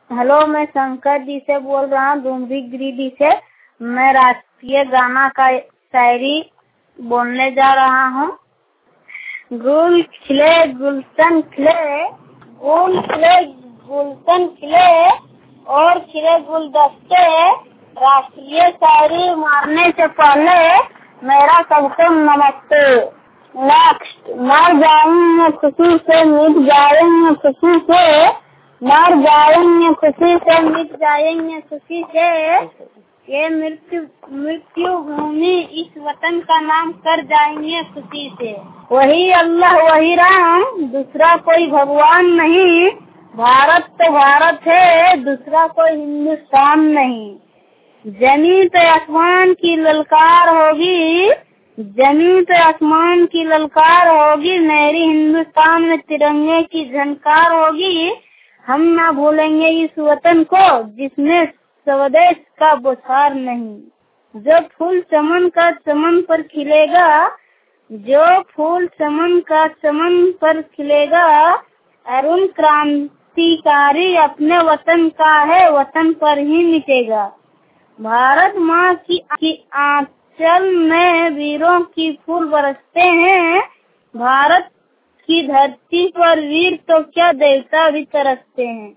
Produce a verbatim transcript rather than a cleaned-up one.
Hello, मैं शंकर जी से बोल रहा हूँ, डुमरी गिरिडीह से। मैं राष्ट्रीय गाना का शायरी बोलने जा रहा हूँ। गुल खिले गुलशन खिले, गुल खिले गुलशन खिले और खिले गुलदस्ते। राष्ट्रीय शायरी मारने से पहले मेरा सबको नमस्ते। नेक्स्ट, मर जाएंगे खुशी से मिट जाएंगे खुशी से, मर जाएंगे खुशी से मिट जाएंगे खुशी से। ये मृत्यु मृत्यु भूमि इस वतन का नाम कर जाएंगे खुशी से। वही अल्लाह वही राम, दूसरा कोई भगवान नहीं। भारत तो भारत है, दूसरा कोई हिंदुस्तान नहीं। जमीन पे आसमान की ललकार होगी, जमीन पे आसमान की ललकार होगी। मेरी हिंदुस्तान में तिरंगे की झनकार होगी। हम ना भूलेंगे इस वतन को जिसमें स्वदेश का बुखार नहीं। जो फूल चमन का चमन पर खिलेगा, जो फूल चमन का चमन पर खिलेगा। अरुण क्रांतिकारी अपने वतन का है, वतन पर ही मिटेगा। भारत माँ की आंचल में वीरों की फूल बरसते हैं। भारत की धरती पर वीर तो क्या देवता भी तरसते हैं।